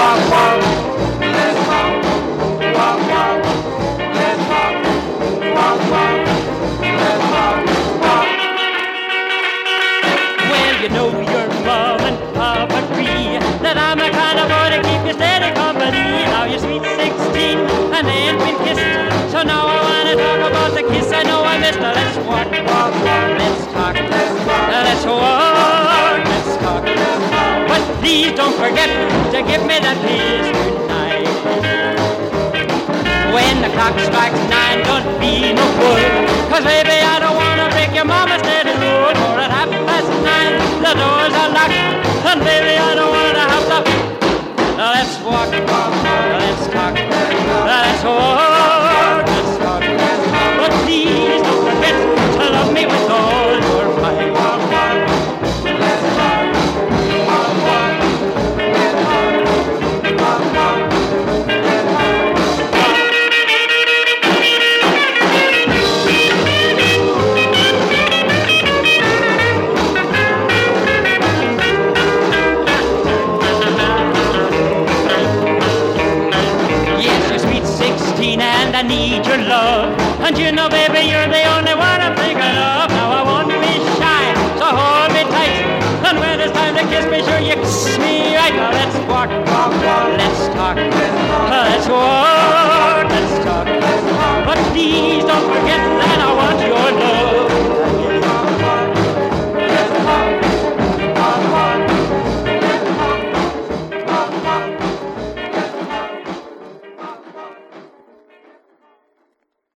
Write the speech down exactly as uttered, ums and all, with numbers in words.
walk, walk. Let's walk, walk, walk. Let's walk, walk, walk. Let's walk, walk. Well, you know your mom and pop agree that I'm the kind of boy to keep you steady company. Now you're sweet sixteen and they ain't been kissed, so now I wanna talk about the kiss I know I missed. Now let's walk, walk, walk. Let's talk, let's walk. Now let's walk, let's talk, let's walk. But please don't forget to give me that kiss tonight. When the clock strikes nine, don't be no fool, 'cause baby I don't wanna break your mama's steady rule. For at half past nine the doors are locked, and baby I don't wanna have to. Now let's walk, walk, now let's talk, now let's walk, let's talk, but please don't forget to love me with all your might. Walk, walk, let's talk, walk, walk, let's talk, walk, walk, let's talk. And I need your love, and you know baby you're the only one I'm thinking of. Now I won't be shy, so hold me tight, and when it's time to kiss me sure you kiss me right. Now let's walk, walk, walk. Let's talk, let's walk.